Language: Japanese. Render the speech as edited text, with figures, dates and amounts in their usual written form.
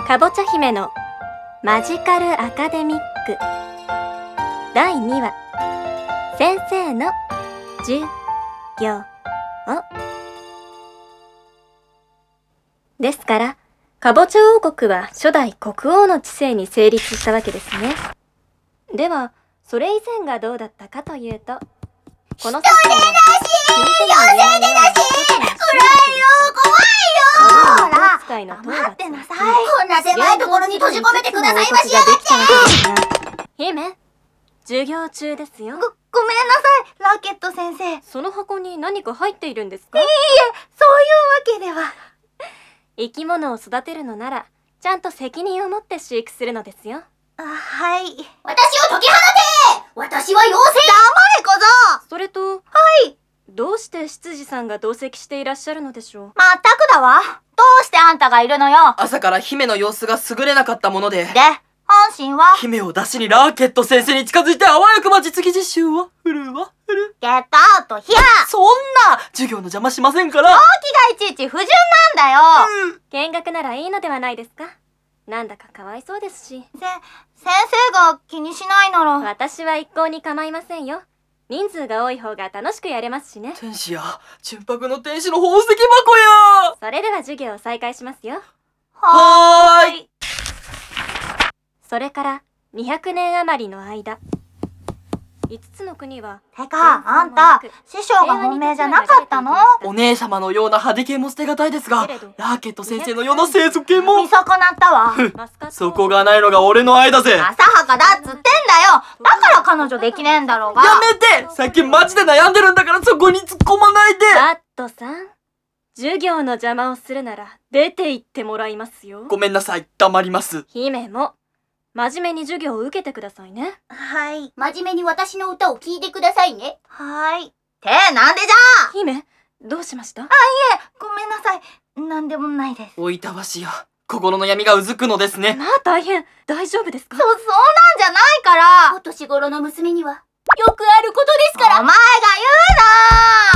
かぼちゃ姫のマジカルアカデミック第2話先生の授業ですから、かぼちゃ王国は初代国王の治世に成立したわけですね。ではそれ以前がどうだったかというと、この世界は妖精でなし暗いよ、怖いよ。ほら待ってなさい。こんな狭いところに閉じ込めてくださいましやがって。 姫、授業中ですよ。 ごめんなさい、ラケット先生。 その箱に何か入っているんですか？ いいえ、そういうわけでは。 生き物を育てるのならちゃんと責任を持って飼育するのですよ。 はい。 私を解き放て！私は妖精！ 黙れ小僧！ それと、 はい。 どうして執事さんが同席していらっしゃるのでしょう？ まったくだわ。どうしてあんたがいるのよ。 朝から姫の様子が優れなかったもので、 本心は姫を出しにラーケット先生に近づいてあわよくば実技実習を振る。 ゲットアウトヒア。 そんな授業の邪魔しませんから。 動機がいちいち不純なんだよ。 見学ならいいのではないですか？なんだかかわいそうですし。 先生が気にしないなら。 私は一向に構いませんよ。人数が多い方が楽しくやれますしね。 天使や純白の天使の宝石箱や。 それでは授業を再開しますよ。 はーい。 それから200年余りの間、5つの国はてか、あんた、師匠が本命じゃなかったの？ お姉様のような派手系も捨てがたいですが、ラーケット先生のような清楚系も。 見損なったわ。 そこがないのが俺の愛だぜ。 浅はかだっつってんだよ。だから彼女できねえんだろうが。 やめて！最近マジで悩んでるんだからそこに突っ込まないで。 バットさん、授業の邪魔をするなら出て行ってもらいますよ。 ごめんなさい、黙ります。 姫も真面目に授業を受けてくださいね。 はい。 真面目に私の歌を聴いてくださいね。 はい。なんでじゃ姫、どうしました？ ごめんなさい。なんでもないです。 おいたわしや、心の闇がうずくのですね。 まあ大変。大丈夫ですか？ そうなんじゃないから。 お年頃の娘にはよくあることですから。 お前が言うなー。